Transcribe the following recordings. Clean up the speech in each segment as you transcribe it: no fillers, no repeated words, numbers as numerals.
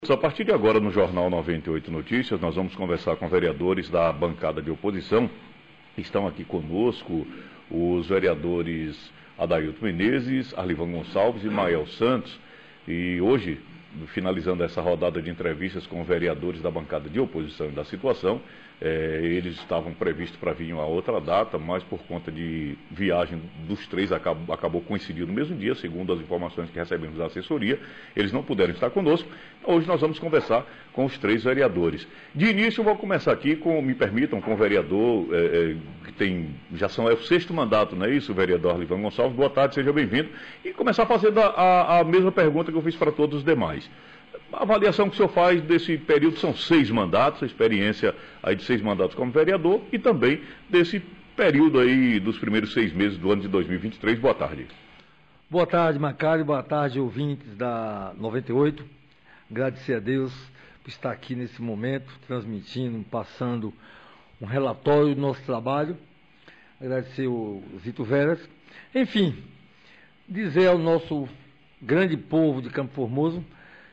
A partir de agora, no Jornal 98 Notícias, nós vamos conversar com vereadores da bancada de oposição. Estão aqui conosco os vereadores Adailton Menezes, Arlivan Gonçalves e Mael Santos. E hoje, finalizando essa rodada de entrevistas com vereadores da bancada de oposição e da situação, eles estavam previstos para vir a outra data, mas por conta de viagem dos três acabou coincidindo no mesmo dia, segundo as informações que recebemos da assessoria. Eles não puderam estar conosco. Hoje nós vamos conversar com os três vereadores. De início, eu vou começar aqui me permitam, com o vereador que é o sexto mandato, não é isso, o vereador Arlivan Gonçalves. Boa tarde, seja bem-vindo. E começar fazendo a mesma pergunta que eu fiz para todos os demais. A avaliação que o senhor faz desse período, são 6 mandatos, a experiência aí de 6 mandatos como vereador, e também desse período aí dos primeiros 6 meses do ano de 2023. Boa tarde. Boa tarde, Macário. Boa tarde, ouvintes da 98. Agradecer a Deus por estar aqui nesse momento, transmitindo, passando um relatório do nosso trabalho. Agradecer o Zito Veras. Enfim, dizer ao nosso grande povo de Campo Formoso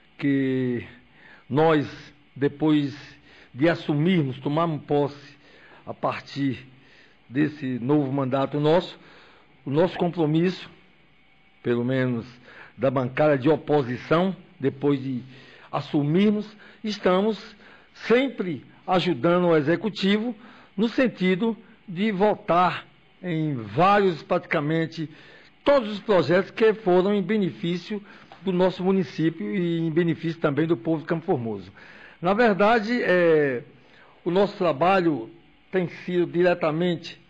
que nós, depois de assumirmos, tomarmos posse a partir desse novo mandato nosso, o nosso compromisso, pelo menos da bancada de oposição, depois de assumirmos, estamos sempre ajudando o Executivo no sentido de votar em vários, praticamente, todos os projetos que foram em benefício do nosso município e em benefício também do povo de Campo Formoso. Na verdade, o nosso trabalho tem sido diretamente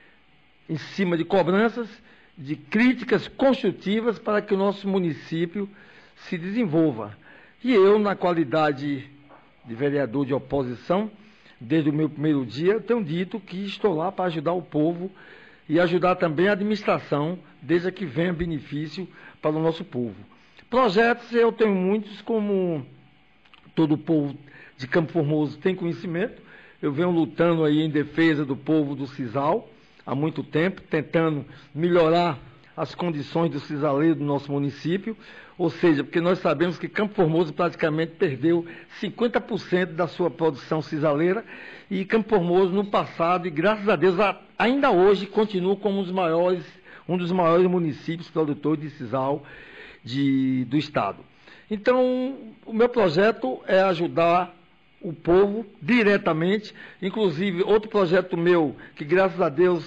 em cima de cobranças, de críticas construtivas para que o nosso município se desenvolva. E eu, na qualidade de vereador de oposição, desde o meu primeiro dia, tenho dito que estou lá para ajudar o povo e ajudar também a administração, desde que venha benefício para o nosso povo. Projetos eu tenho muitos, como todo o povo de Campo Formoso tem conhecimento. Eu venho lutando aí em defesa do povo do Sisal há muito tempo, tentando melhorar as condições do cisaleiro do nosso município, ou seja, porque nós sabemos que Campo Formoso praticamente perdeu 50% da sua produção cisaleira, e Campo Formoso no passado, e graças a Deus ainda hoje, continua como um dos maiores municípios produtores de sisal do estado. Então, o meu projeto é ajudar o povo diretamente, inclusive outro projeto meu, que graças a Deus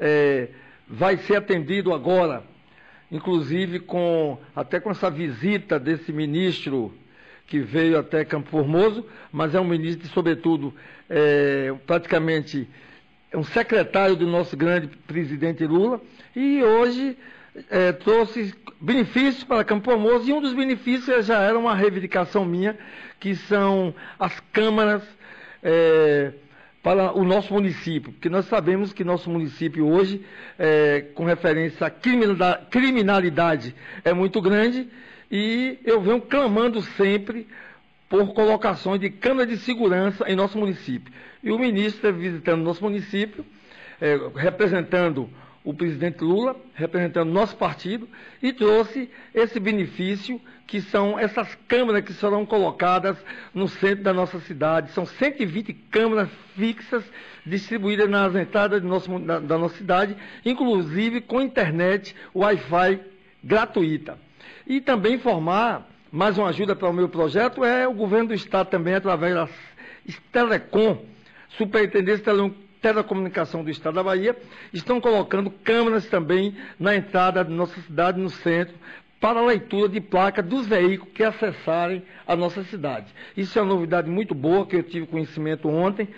vai ser atendido agora, inclusive até com essa visita desse ministro que veio até Campo Formoso, mas é um ministro, sobretudo, praticamente um secretário do nosso grande presidente Lula, e hoje trouxe benefícios para Campo Formoso, e um dos benefícios já era uma reivindicação minha, que são as câmaras para o nosso município, porque nós sabemos que nosso município hoje, com referência à criminalidade, é muito grande, e eu venho clamando sempre por colocações de câmaras de segurança em nosso município. E o ministro visitando nosso município, representando o presidente Lula, representando nosso partido, e trouxe esse benefício, que são essas câmaras que serão colocadas no centro da nossa cidade. São 120 câmaras fixas distribuídas nas entradas da nossa cidade, inclusive com internet Wi-Fi gratuita. E também informar, mais uma ajuda para o meu projeto, o governo do estado também, através da Telecom, Superintendência Telecomunicação do Estado da Bahia, estão colocando câmeras também na entrada da nossa cidade, no centro, para a leitura de placa dos veículos que acessarem a nossa cidade. Isso é uma novidade muito boa, que eu tive conhecimento ontem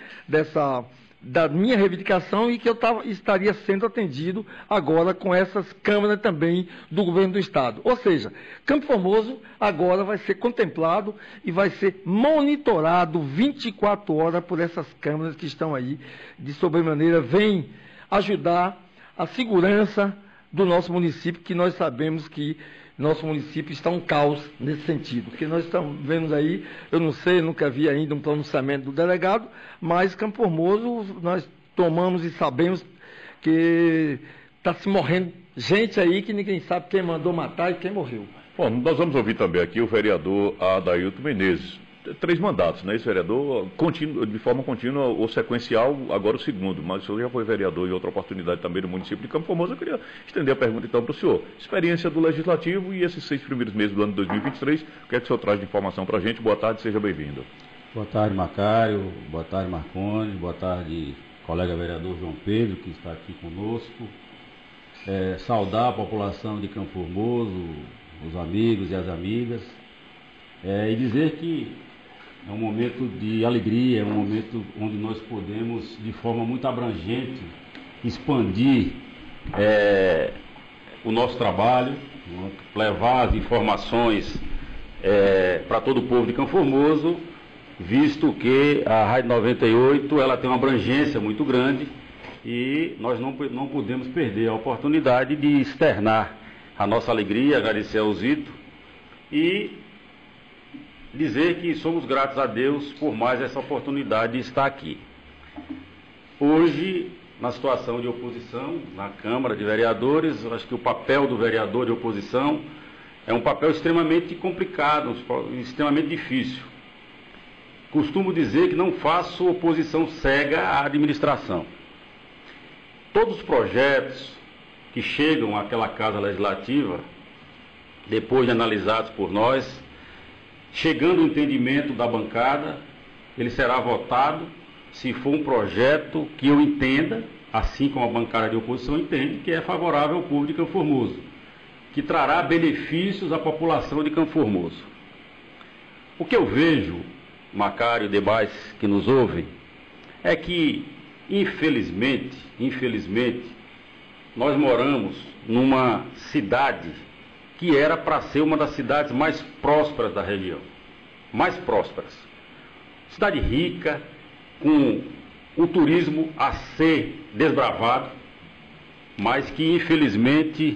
da minha reivindicação, e que eu estaria sendo atendido agora com essas câmeras também do governo do estado. Ou seja, Campo Formoso agora vai ser contemplado e vai ser monitorado 24 horas por essas câmeras que estão aí, de sobremaneira, vem ajudar a segurança do nosso município, que nós sabemos que nosso município está um caos nesse sentido. Porque nós estamos vendo aí, eu não sei, nunca vi ainda um pronunciamento do delegado, mas Campo Formoso, nós tomamos e sabemos que está se morrendo gente aí que ninguém sabe quem mandou matar e quem morreu. Bom, nós vamos ouvir também aqui o vereador Adailton Menezes. 3 mandatos, né? Esse vereador de forma contínua ou sequencial, agora o segundo, mas o senhor já foi vereador em outra oportunidade também no município de Campo Formoso. Eu queria estender a pergunta então para o senhor. Experiência do Legislativo e esses 6 primeiros meses do ano de 2023, o que é que o senhor traz de informação para a gente? Boa tarde, seja bem-vindo. Boa tarde, Macário. Boa tarde, Marconi. Boa tarde, colega vereador João Pedro, que está aqui conosco. Saudar a população de Campo Formoso, os amigos e as amigas, e dizer que é um momento de alegria, é um momento onde nós podemos, de forma muito abrangente, expandir o nosso trabalho, levar as informações para todo o povo de Campo Formoso, visto que a Rádio 98 ela tem uma abrangência muito grande e nós não podemos perder a oportunidade de externar a nossa alegria, agradecer ao Zito e dizer que somos gratos a Deus por mais essa oportunidade de estar aqui. Hoje, na situação de oposição, na Câmara de Vereadores, acho que o papel do vereador de oposição é um papel extremamente complicado, extremamente difícil. Costumo dizer que não faço oposição cega à administração. Todos os projetos que chegam àquela Casa Legislativa, depois de analisados por nós, chegando ao entendimento da bancada, ele será votado se for um projeto que eu entenda, assim como a bancada de oposição entende, que é favorável ao povo de Campo Formoso, que trará benefícios à população de Campo Formoso. O que eu vejo, Macário e demais que nos ouvem, é que, infelizmente, nós moramos numa cidade que era para ser uma das cidades mais prósperas da região. Mais prósperas. Cidade rica, com o turismo a ser desbravado, mas que infelizmente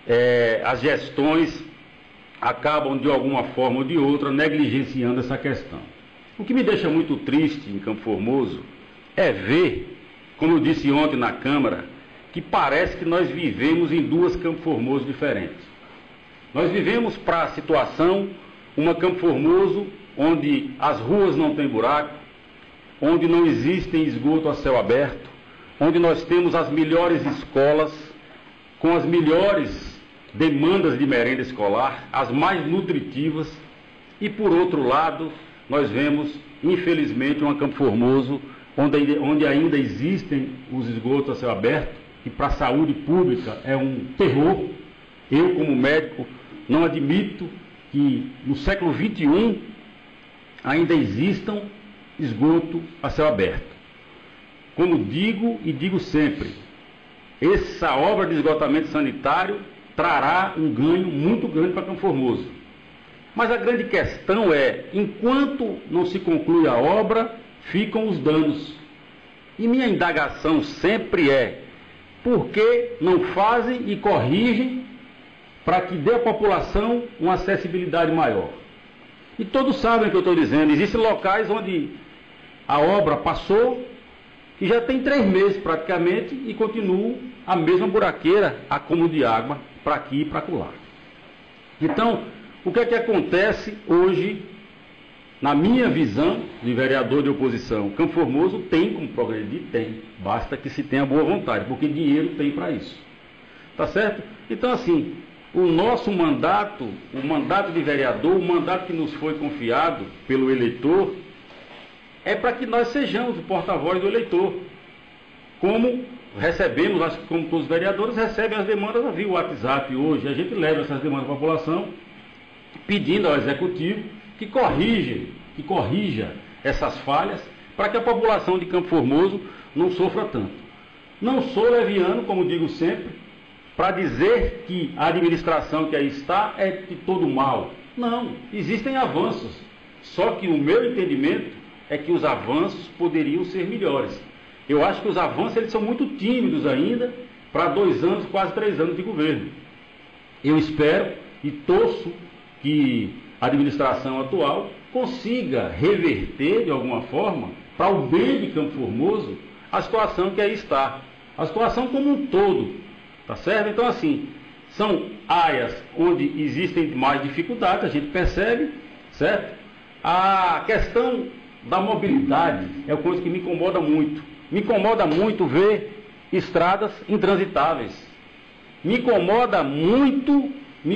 as gestões acabam de alguma forma ou de outra negligenciando essa questão. O que me deixa muito triste em Campo Formoso é ver, como eu disse ontem na Câmara, que parece que nós vivemos em 2 Campo Formoso diferentes. Nós vivemos para a situação, uma Campo Formoso, onde as ruas não têm buraco, onde não existem esgoto a céu aberto, onde nós temos as melhores escolas, com as melhores demandas de merenda escolar, as mais nutritivas, e por outro lado, nós vemos, infelizmente, uma Campo Formoso, onde ainda existem os esgotos a céu aberto, que para a saúde pública é um terror. Eu, como médico, não admito que no século XXI ainda existam esgoto a céu aberto. Como digo e digo sempre, essa obra de esgotamento sanitário trará um ganho muito grande para Campo Formoso. Mas a grande questão é, enquanto não se conclui a obra, ficam os danos. E minha indagação sempre é, por que não fazem e corrigem para que dê à população uma acessibilidade maior? E todos sabem o que eu estou dizendo. Existem locais onde a obra passou e já tem 3 meses praticamente e continua a mesma buraqueira, acúmulo de água para aqui e para acolá. Então, o que é que acontece hoje, na minha visão de vereador de oposição? Campo Formoso tem como progredir? Tem. Basta que se tenha boa vontade, porque dinheiro tem para isso. Tá certo? Então, assim, o nosso mandato, o mandato de vereador, o mandato que nos foi confiado pelo eleitor, é para que nós sejamos o porta-voz do eleitor. Como recebemos, acho que como todos os vereadores recebem as demandas via WhatsApp hoje, a gente leva essas demandas à população, pedindo ao Executivo que corrija essas falhas, para que a população de Campo Formoso não sofra tanto. Não sou leviano, como digo sempre, para dizer que a administração que aí está é de todo mal. Não, existem avanços. Só que o meu entendimento é que os avanços poderiam ser melhores. Eu acho que os avanços eles são muito tímidos ainda para 2 anos, quase 3 anos de governo. Eu espero e torço que a administração atual consiga reverter de alguma forma, para o bem de Campo Formoso, a situação que aí está. A situação como um todo. Tá certo? Então, assim, São áreas onde existem mais dificuldades, a gente percebe, certo? A questão da mobilidade é uma coisa que me incomoda muito. Me incomoda muito ver estradas intransitáveis. Me incomoda muito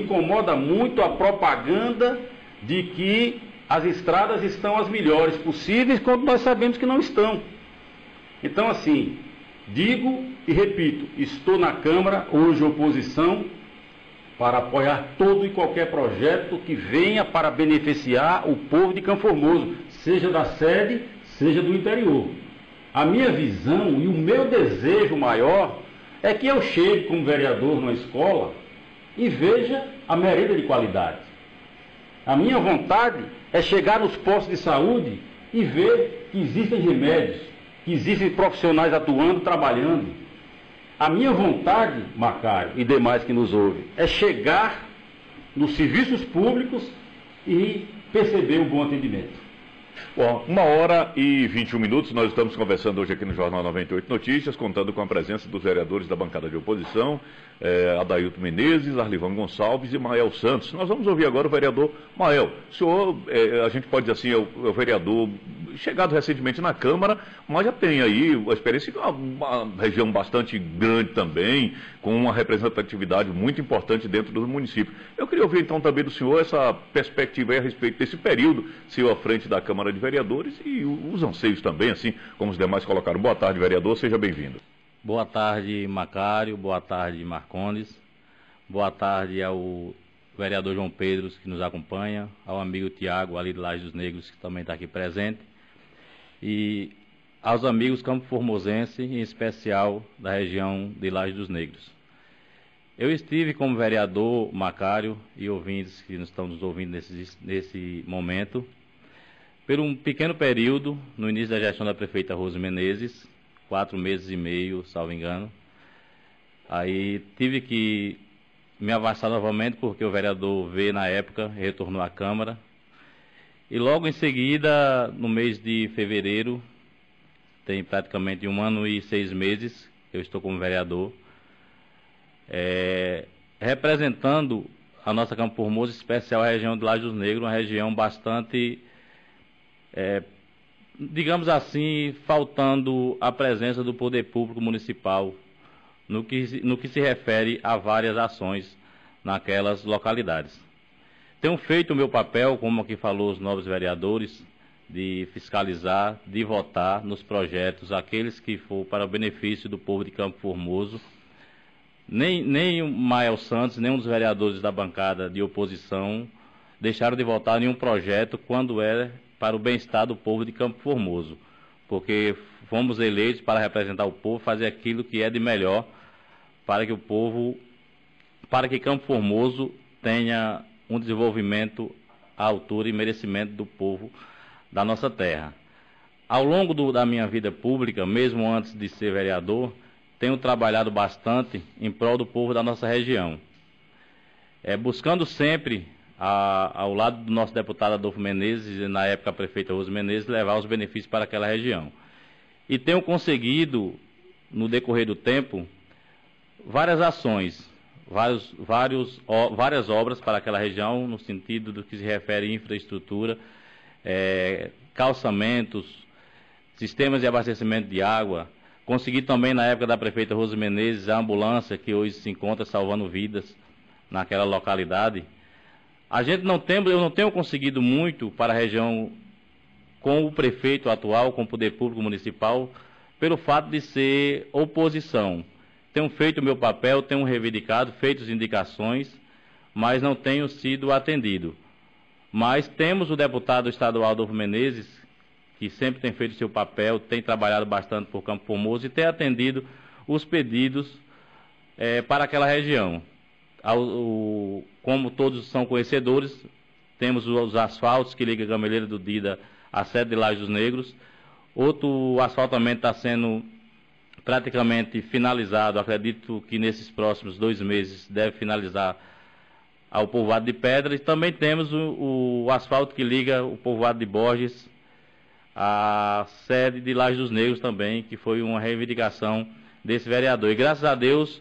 a propaganda de que as estradas estão as melhores possíveis, quando nós sabemos que não estão. Então, assim, digo e repito, estou na Câmara, hoje oposição, para apoiar todo e qualquer projeto que venha para beneficiar o povo de Campo Formoso, seja da sede, seja do interior. A minha visão e o meu desejo maior é que eu chegue como vereador numa escola e veja a merenda de qualidade. A minha vontade é chegar nos postos de saúde e ver que existem remédios, que existem profissionais atuando, trabalhando. A minha vontade, Macário e demais que nos ouvem, é chegar nos serviços públicos e perceber o bom atendimento. Bom, 1h21, nós estamos conversando hoje aqui no Jornal 98 Notícias, contando com a presença dos vereadores da bancada de oposição, Adailton Menezes, Arlivan Gonçalves e Mael Santos. Nós vamos ouvir agora o vereador Mael. O senhor, a gente pode dizer assim, é o vereador chegado recentemente na Câmara, mas já tem aí a experiência de uma região bastante grande também, com uma representatividade muito importante dentro do município. Eu queria ouvir então também do senhor essa perspectiva aí a respeito desse período, senhor à frente da Câmara de Vereadores e os anseios também, assim como os demais colocaram. Boa tarde, vereador, seja bem-vindo. Boa tarde, Macário, boa tarde, Marcondes, boa tarde ao vereador João Pedro, que nos acompanha, ao amigo Tiago, ali de Lajes dos Negros, que também está aqui presente, e aos amigos campo-formosenses, em especial da região de Lajes dos Negros. Eu estive como vereador, Macário, e ouvintes que estão nos ouvindo nesse momento, por um pequeno período, no início da gestão da prefeita Rose Menezes, 4 meses e meio, salvo engano. Aí tive que me afastar novamente, porque o vereador V, na época, retornou à Câmara. E logo em seguida, no mês de fevereiro, tem praticamente 1 ano e 6 meses, eu estou como vereador, representando a nossa Campo Formoso, em especial a região de Lajes dos Negros, uma região bastante, digamos assim, faltando a presença do poder público municipal no que se refere a várias ações naquelas localidades. Tenho feito o meu papel, como aqui falou os nobres vereadores, de fiscalizar, de votar nos projetos, aqueles que for para o benefício do povo de Campo Formoso. Nem o Mael Santos, nem um dos vereadores da bancada de oposição deixaram de votar em um projeto quando é para o bem-estar do povo de Campo Formoso, porque fomos eleitos para representar o povo, fazer aquilo que é de melhor para que o povo, para que Campo Formoso tenha um desenvolvimento à altura e merecimento do povo da nossa terra. Ao longo da minha vida pública, mesmo antes de ser vereador, tenho trabalhado bastante em prol do povo da nossa região, buscando sempre, ao lado do nosso deputado Adolfo Menezes, e na época a prefeita Rose Menezes, levar os benefícios para aquela região. E tenho conseguido, no decorrer do tempo, várias ações, várias obras para aquela região, no sentido do que se refere à infraestrutura, calçamentos, sistemas de abastecimento de água. Consegui também, na época da prefeita Rose Menezes, a ambulância que hoje se encontra salvando vidas naquela localidade. Eu não tenho conseguido muito para a região com o prefeito atual, com o poder público municipal, pelo fato de ser oposição. Tenho feito o meu papel, tenho reivindicado, feito as indicações, mas não tenho sido atendido. Mas temos o deputado estadual Adolfo Menezes, que sempre tem feito seu papel, tem trabalhado bastante por Campo Formoso e tem atendido os pedidos para aquela região. Como todos são conhecedores, temos os asfaltos que ligam a Gameleira do Dida à sede de Lajes dos Negros. Outro asfaltamento está sendo praticamente finalizado, acredito que nesses próximos 2 meses deve finalizar ao povoado de Pedra. E também temos o asfalto que liga o povoado de Borges à sede de Lajes dos Negros também, que foi uma reivindicação desse vereador. E graças a Deus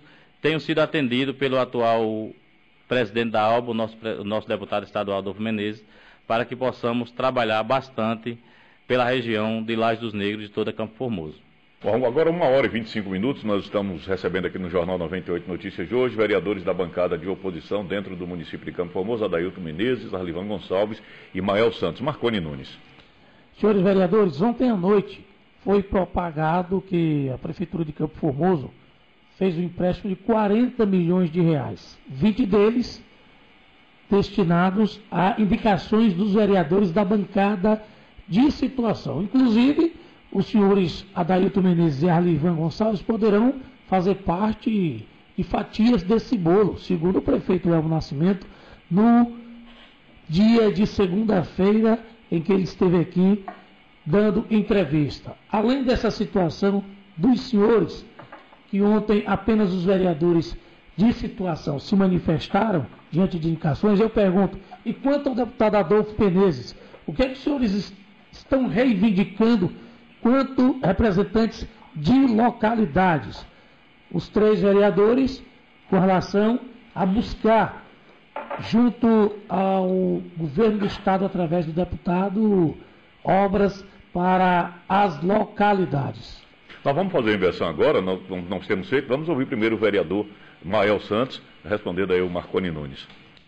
tenho sido atendido pelo atual presidente da ALBA, o nosso deputado estadual Adolfo Menezes, para que possamos trabalhar bastante pela região de Lajes dos Negros e de toda Campo Formoso. Bom, agora 1h25, nós estamos recebendo aqui no Jornal 98 Notícias de hoje, vereadores da bancada de oposição dentro do município de Campo Formoso, Adailton Menezes, Arlivan Gonçalves e Mael Santos. Marconi Nunes. Senhores vereadores, ontem à noite foi propagado que a Prefeitura de Campo Formoso fez um empréstimo de 40 milhões de reais, 20 deles destinados a indicações dos vereadores da bancada de situação. Inclusive, os senhores Adailton Menezes e Arlivan Gonçalves poderão fazer parte de fatias desse bolo, segundo o prefeito Elmo Nascimento, no dia de segunda-feira em que ele esteve aqui dando entrevista. Além dessa situação dos senhores, que ontem apenas os vereadores de situação se manifestaram diante de indicações, eu pergunto, e quanto ao deputado Adolfo Menezes, o que é que os senhores estão reivindicando quanto representantes de localidades? Os três vereadores, com relação a buscar, junto ao governo do Estado, através do deputado, obras para as localidades. Nós vamos fazer a inversão agora, nós temos feito, vamos ouvir primeiro o vereador Mael Santos, respondendo aí o Marconi Nunes.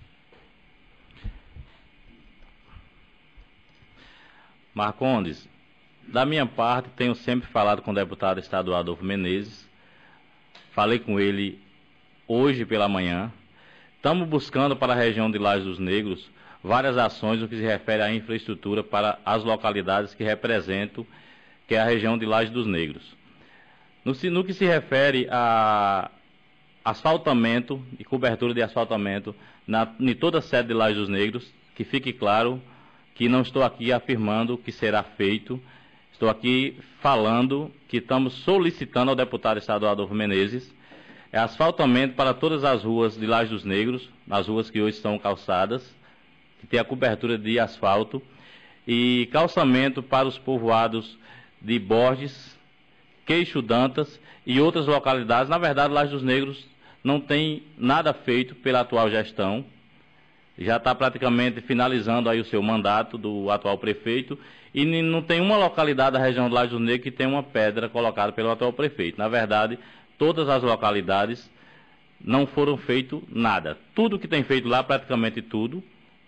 Marcondes, da minha parte, tenho sempre falado com o deputado estadual Adolfo Menezes, falei com ele hoje pela manhã. Estamos buscando para a região de Lajes dos Negros várias ações no que se refere à infraestrutura para as localidades que representam, que é a região de Lajes dos Negros. No que se refere a asfaltamento e cobertura de asfaltamento em toda a sede de Lajes dos Negros, que fique claro que não estou aqui afirmando que será feito. Estou aqui falando que estamos solicitando ao deputado estadual Adolfo Menezes asfaltamento para todas as ruas de Lajes dos Negros, as ruas que hoje são calçadas, que tem a cobertura de asfalto, e calçamento para os povoados de Borges, Queixo Dantas e outras localidades. Na verdade, Lajes dos Negros não tem nada feito pela atual gestão. Já está praticamente finalizando aí o seu mandato do atual prefeito e não tem uma localidade da região de Lajes dos Negros que tem uma pedra colocada pelo atual prefeito. Na verdade, todas as localidades não foram feito nada. Tudo que tem feito lá, praticamente tudo,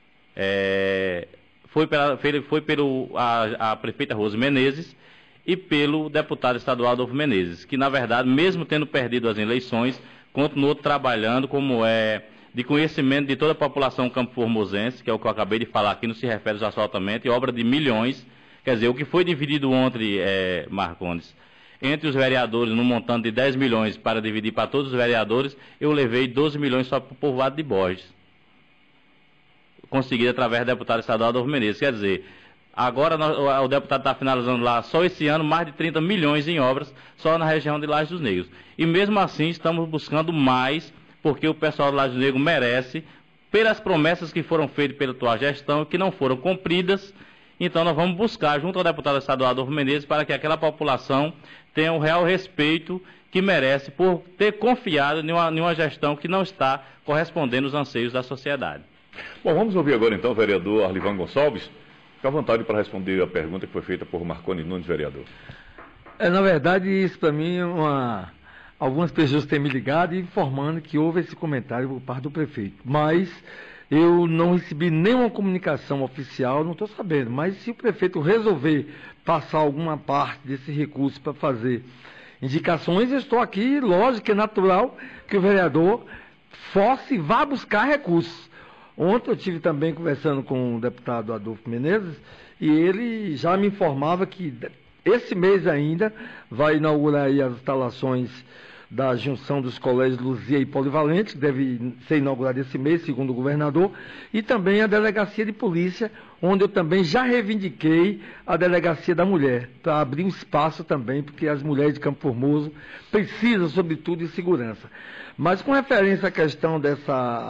foi pelo a prefeita Rose Menezes e pelo deputado estadual Adolfo Menezes, que na verdade, mesmo tendo perdido as eleições, continuou trabalhando como de conhecimento de toda a população campo-formosense, que é o que eu acabei de falar aqui, não se refere ao asfaltamento, e obra de milhões. Quer dizer, o que foi dividido ontem, Marcondes, entre os vereadores, num montante de 10 milhões para dividir para todos os vereadores, eu levei 12 milhões só para o povoado de Borges. Conseguido através do deputado estadual Adolfo Menezes. Quer dizer, agora o deputado está finalizando lá, só esse ano, mais de 30 milhões em obras, só na região de Lajes dos Negros. E mesmo assim, estamos buscando mais, porque o pessoal de Lajes dos Negros merece, pelas promessas que foram feitas pela atual gestão e que não foram cumpridas. Então nós vamos buscar, junto ao deputado estadual Adolfo Menezes, para que aquela população tenha o real respeito que merece por ter confiado em uma gestão que não está correspondendo aos anseios da sociedade. Bom, vamos ouvir agora então o vereador Arlivan Gonçalves. Fique à vontade para responder a pergunta que foi feita por Marconi Nunes, vereador. Na verdade, isso para mim algumas pessoas têm me ligado e informando que houve esse comentário por parte do prefeito. Mas eu não recebi nenhuma comunicação oficial, não estou sabendo. Mas se o prefeito resolver passar alguma parte desse recurso para fazer indicações, eu estou aqui, lógico, é natural que o vereador force e vá buscar recursos. Ontem eu estive também conversando com o deputado Adolfo Menezes e ele já me informava que esse mês ainda vai inaugurar aí as instalações da junção dos colégios Luzia e Polivalente, que deve ser inaugurada esse mês, segundo o governador, e também a delegacia de polícia, onde eu também já reivindiquei a delegacia da mulher, para abrir um espaço também, porque as mulheres de Campo Formoso precisam, sobretudo, de segurança. Mas com referência à questão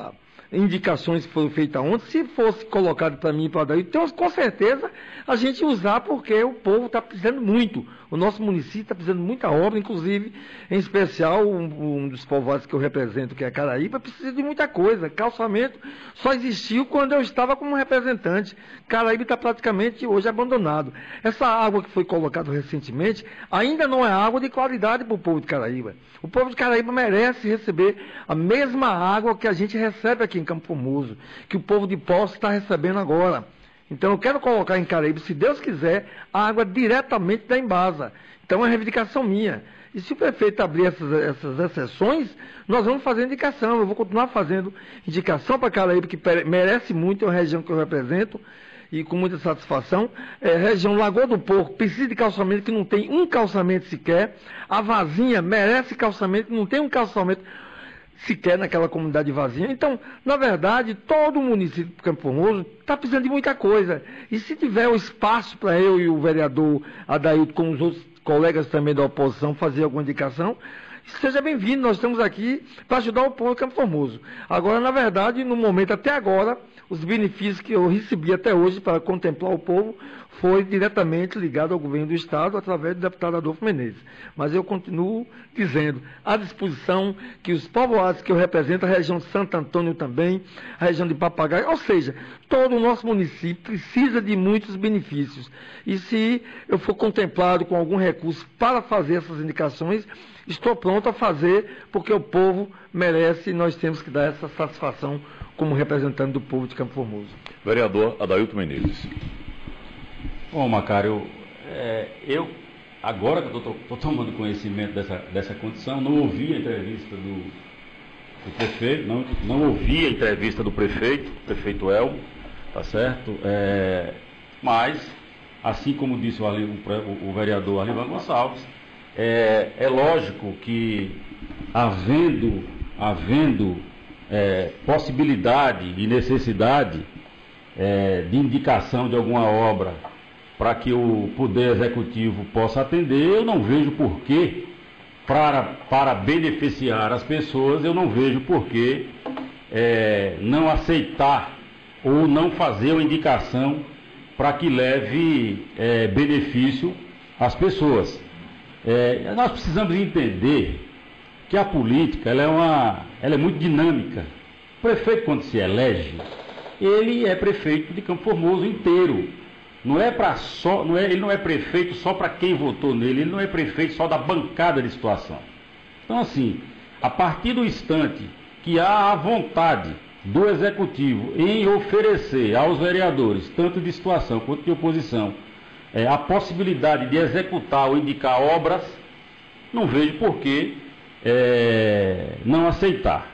indicações que foram feitas ontem, se fosse colocado para mim e para daí, então com certeza a gente usar, porque o povo está precisando muito. O nosso município está precisando de muita obra, inclusive, em especial, um dos povoados que eu represento, que é Caraíba, precisa de muita coisa. Calçamento só existiu quando eu estava como representante. Caraíba está praticamente hoje abandonado. Essa água que foi colocada recentemente ainda não é água de qualidade para o povo de Caraíba. O povo de Caraíba merece receber a mesma água que a gente recebe aqui em Campo Formoso, que o povo de Poços está recebendo agora. Então eu quero colocar em Caraíba, se Deus quiser, a água diretamente da Embasa. Então é uma reivindicação minha. E se o prefeito abrir essas exceções, nós vamos fazer indicação. Eu vou continuar fazendo indicação para Caraíba, que merece muito, é uma região que eu represento, e com muita satisfação. Região Lagoa do Porco precisa de calçamento, que não tem um calçamento sequer. A Vazinha merece calçamento, que não tem um calçamento sequer naquela comunidade vazia. Então, na verdade, todo o município de Campo Formoso está precisando de muita coisa. E se tiver o espaço para eu e o vereador Adailton, com os outros colegas também da oposição, fazer alguma indicação, seja bem-vindo. Nós estamos aqui para ajudar o povo de Campo Formoso. Agora, na verdade, no momento até agora, os benefícios que eu recebi até hoje para contemplar o povo foi diretamente ligado ao governo do Estado através do deputado Adolfo Menezes. Mas eu continuo dizendo, à disposição, que os povoados que eu represento, a região de Santo Antônio também, a região de Papagaio, ou seja, todo o nosso município precisa de muitos benefícios. E se eu for contemplado com algum recurso para fazer essas indicações, estou pronto a fazer, porque o povo merece e nós temos que dar essa satisfação como representante do povo de Campo Formoso. Vereador Adailton Menezes. Bom, Macário, eu, agora que estou tomando conhecimento dessa condição, não ouvi a entrevista do prefeito, não ouvi a entrevista do prefeito Elmo, tá certo? Mas, assim como disse o vereador Arlivan Gonçalves, é lógico que, havendo possibilidade e necessidade de indicação de alguma obra para que o Poder Executivo possa atender, eu não vejo porquê, para beneficiar as pessoas, eu não vejo porquê não aceitar ou não fazer uma indicação para que leve benefício às pessoas. Nós precisamos entender que a política ela é muito dinâmica. O prefeito, quando se elege, ele é prefeito de Campo Formoso inteiro. Ele não é prefeito só para quem votou nele, ele não é prefeito só da bancada de situação. Então, assim, a partir do instante que há a vontade do Executivo em oferecer aos vereadores, tanto de situação quanto de oposição, a possibilidade de executar ou indicar obras, não vejo por que não aceitar.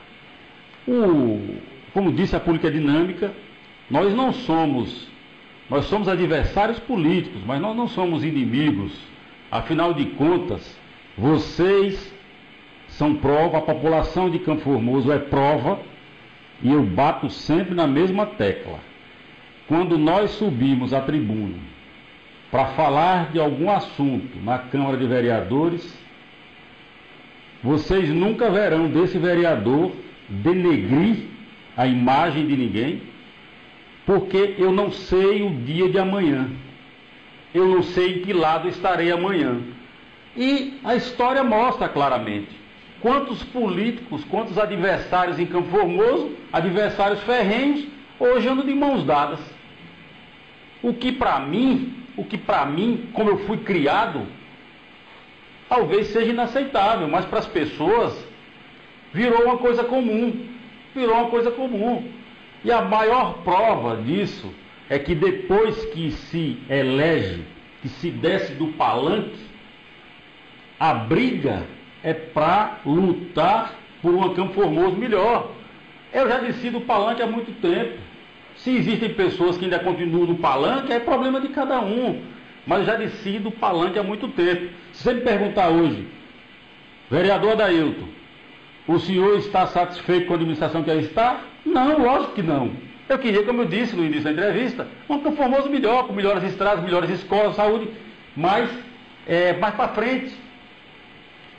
Como disse, a política é dinâmica. Nós somos adversários políticos, mas nós não somos inimigos. Afinal de contas, vocês são prova, a população de Campo Formoso é prova, e eu bato sempre na mesma tecla. Quando nós subimos à tribuna para falar de algum assunto na Câmara de Vereadores, vocês nunca verão desse vereador denegrir a imagem de ninguém, porque eu não sei o dia de amanhã. Eu não sei em que lado estarei amanhã. E a história mostra claramente quantos políticos, quantos adversários em Campo Formoso, adversários ferrenhos, hoje andam de mãos dadas. O que para mim, como eu fui criado, talvez seja inaceitável, mas para as pessoas virou uma coisa comum. E a maior prova disso é que depois que se elege, que se desce do palanque, a briga é para lutar por uma Campo Formoso melhor. Eu já desci do palanque há muito tempo. Se existem pessoas que ainda continuam no palanque, é problema de cada um. Mas eu já desci do palanque há muito tempo. Se você me perguntar hoje, vereador Adailton, o senhor está satisfeito com a administração que aí está? Não, lógico que não. Eu queria, como eu disse no início da entrevista, um Campo Formoso melhor, com melhores estradas, melhores escolas, saúde, mais para frente.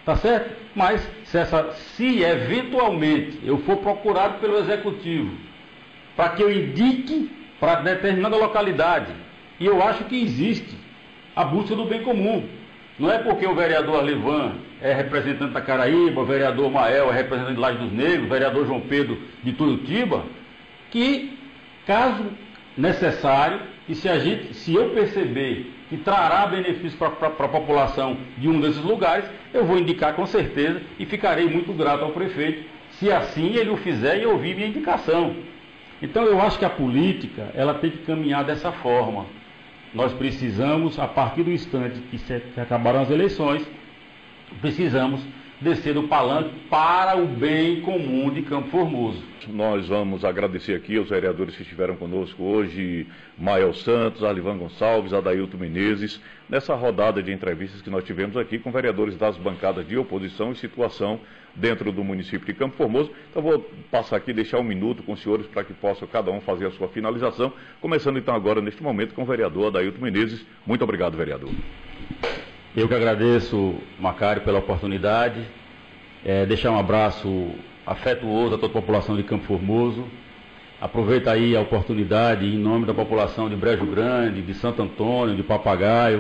tá certo? Mas se eventualmente eu for procurado pelo Executivo para que eu indique para determinada localidade, e eu acho que existe a busca do bem comum. Não é porque o vereador Arlivan é representante da Caraíba, o vereador Mael é representante de Laje dos Negros, o vereador João Pedro de Tuiutiba, que, caso necessário, e se eu perceber que trará benefício para a população de um desses lugares, eu vou indicar com certeza e ficarei muito grato ao prefeito, se assim ele o fizer e ouvir minha indicação. Então eu acho que a política, ela tem que caminhar dessa forma. Nós precisamos, a partir do instante que acabaram as eleições, precisamos descer do palanque para o bem comum de Campo Formoso. Nós vamos agradecer aqui aos vereadores que estiveram conosco hoje, Mael Santos, Arlivan Gonçalves, Adailton Menezes, nessa rodada de entrevistas que nós tivemos aqui com vereadores das bancadas de oposição e situação dentro do município de Campo Formoso. Então vou passar aqui, deixar um minuto com os senhores para que possam cada um fazer a sua finalização, começando então agora neste momento com o vereador Adailton Menezes. Muito obrigado, vereador. Eu que agradeço, Macário, pela oportunidade, deixar um abraço afetuoso a toda a população de Campo Formoso. Aproveito aí a oportunidade, em nome da população de Brejo Grande, de Santo Antônio, de Papagaio,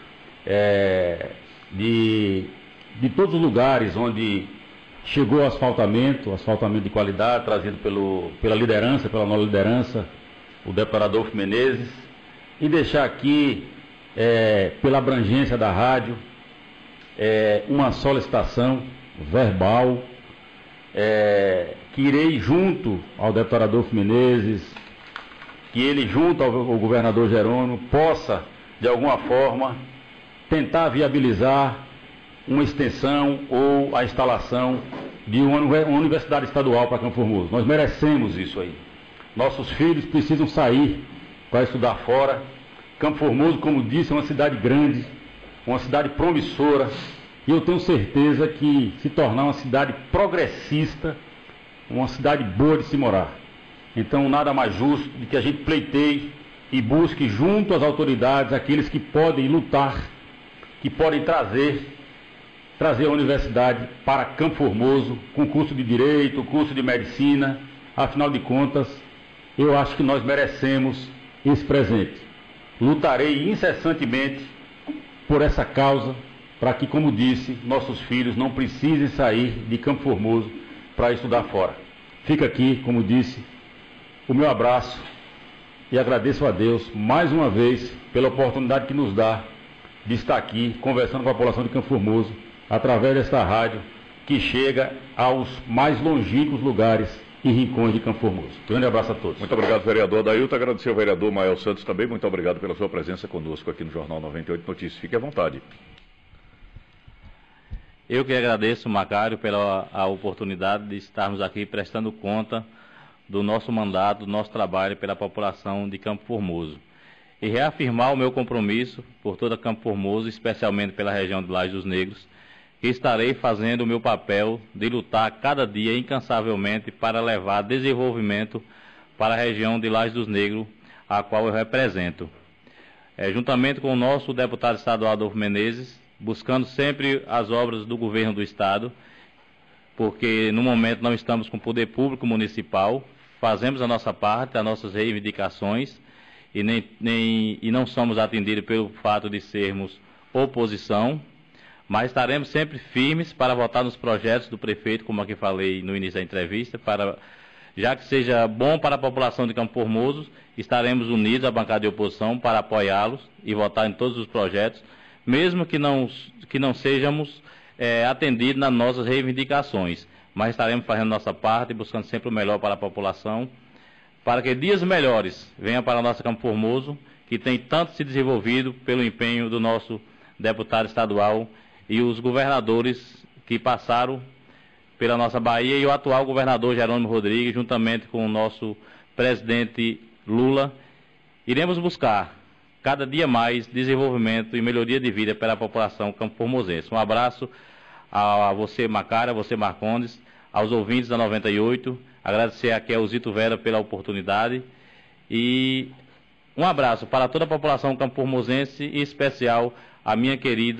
de todos os lugares onde chegou o asfaltamento de qualidade, trazido pela liderança, pela nova liderança, o deputado Adolfo Menezes, e deixar aqui, pela abrangência da rádio, uma solicitação verbal, que irei junto ao deputado Adolfo Menezes, que ele junto ao governador Jerônimo possa, de alguma forma, tentar viabilizar uma extensão ou a instalação de uma universidade estadual para Campo Formoso. Nós merecemos isso aí. Nossos filhos precisam sair para estudar fora. Campo Formoso, como disse, é uma cidade grande, uma cidade promissora, e eu tenho certeza que se tornar uma cidade progressista, uma cidade boa de se morar. Então, nada mais justo do que a gente pleiteie e busque junto às autoridades aqueles que podem lutar, que podem trazer a universidade para Campo Formoso, com curso de Direito, curso de Medicina. Afinal de contas, eu acho que nós merecemos esse presente. Lutarei incessantemente por essa causa, para que, como disse, nossos filhos não precisem sair de Campo Formoso para estudar fora. Fica aqui, como disse, o meu abraço e agradeço a Deus mais uma vez pela oportunidade que nos dá de estar aqui conversando com a população de Campo Formoso através desta rádio que chega aos mais longínquos lugares e rincões de Campo Formoso. Grande abraço a todos. Muito obrigado, vereador Adailton. Agradecer ao vereador Mael Santos também. Muito obrigado pela sua presença conosco aqui no Jornal 98 Notícias. Fique à vontade. Eu que agradeço, Macário, pela a oportunidade de estarmos aqui prestando conta do nosso mandato, do nosso trabalho pela população de Campo Formoso. E reafirmar o meu compromisso por toda Campo Formoso, especialmente pela região de Laje dos Negros, que estarei fazendo o meu papel de lutar cada dia incansavelmente para levar desenvolvimento para a região de Laje dos Negros, a qual eu represento. Juntamente com o nosso deputado estadual Adolfo Menezes, buscando sempre as obras do governo do estado, porque no momento não estamos com o poder público municipal, fazemos a nossa parte, as nossas reivindicações, e não somos atendidos pelo fato de sermos oposição, mas estaremos sempre firmes para votar nos projetos do prefeito, como aqui falei no início da entrevista, já que seja bom para a população de Campo Formoso, estaremos unidos à bancada de oposição para apoiá-los e votar em todos os projetos, mesmo que não sejamos atendidos nas nossas reivindicações, mas estaremos fazendo nossa parte, buscando sempre o melhor para a população, para que dias melhores venham para a nossa Campo Formoso, que tem tanto se desenvolvido pelo empenho do nosso deputado estadual e os governadores que passaram pela nossa Bahia e o atual governador Jerônimo Rodrigues, juntamente com o nosso presidente Lula. Iremos buscar cada dia mais desenvolvimento e melhoria de vida para a população campo-formosense. Um abraço a você, Macário, a você, Marcondes, aos ouvintes da 98, agradecer aqui ao Zito Vera pela oportunidade e um abraço para toda a população campo-formosense e em especial a minha querida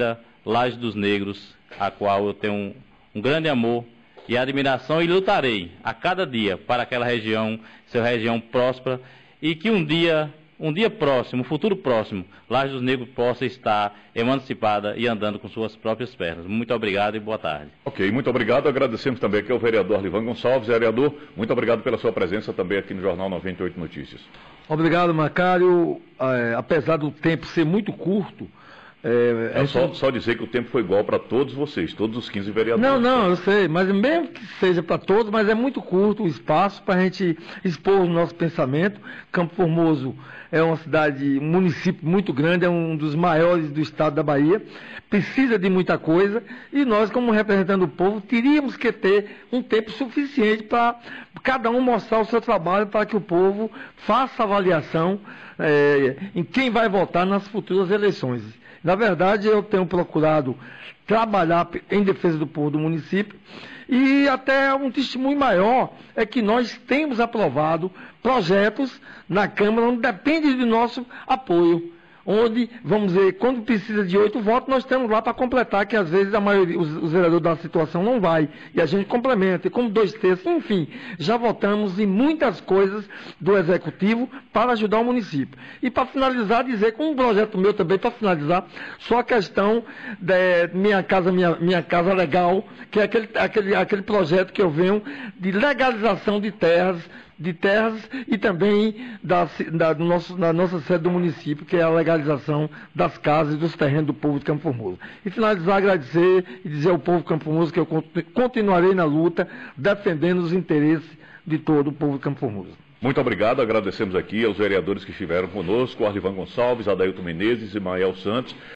Laje dos Negros, a qual eu tenho um grande amor e admiração, e lutarei a cada dia para aquela região, ser uma região próspera, e que um dia próximo, um futuro próximo, Laje dos Negros possa estar emancipada e andando com suas próprias pernas. Muito obrigado e boa tarde. Ok, muito obrigado. Agradecemos também aqui ao vereador Arlivan Gonçalves. Vereador, muito obrigado pela sua presença também aqui no Jornal 98 Notícias. Obrigado, Macário. Apesar do tempo ser muito curto... Só dizer que o tempo foi igual para todos vocês, todos os 15 vereadores. Não, eu sei, mas mesmo que seja para todos, mas é muito curto o espaço para a gente expor o nosso pensamento. Campo Formoso é uma cidade, um município muito grande, é um dos maiores do estado da Bahia, precisa de muita coisa, e nós, como representando o povo, teríamos que ter um tempo suficiente para cada um mostrar o seu trabalho, para que o povo faça avaliação em quem vai votar nas futuras eleições. Na verdade, eu tenho procurado trabalhar em defesa do povo do município, e até um testemunho maior é que nós temos aprovado projetos na Câmara onde depende do nosso apoio, onde, vamos dizer, quando precisa de 8 votos, nós estamos lá para completar, que às vezes a maioria, os vereadores da situação não vai, e a gente complementa, e como 2/3, enfim, já votamos em muitas coisas do Executivo para ajudar o município. E para finalizar, dizer que um projeto meu também, para finalizar, só a questão de Minha Casa Legal, que é aquele projeto que eu venho de legalização de terras e também da nossa sede do município, que é a legalização das casas e dos terrenos do povo de Campo Formoso. E finalizar, agradecer e dizer ao povo de Campo Formoso que eu continuarei na luta, defendendo os interesses de todo o povo de Campo Formoso. Muito obrigado, agradecemos aqui aos vereadores que estiveram conosco, Arlivan Gonçalves, Adailton Menezes e Mael Santos.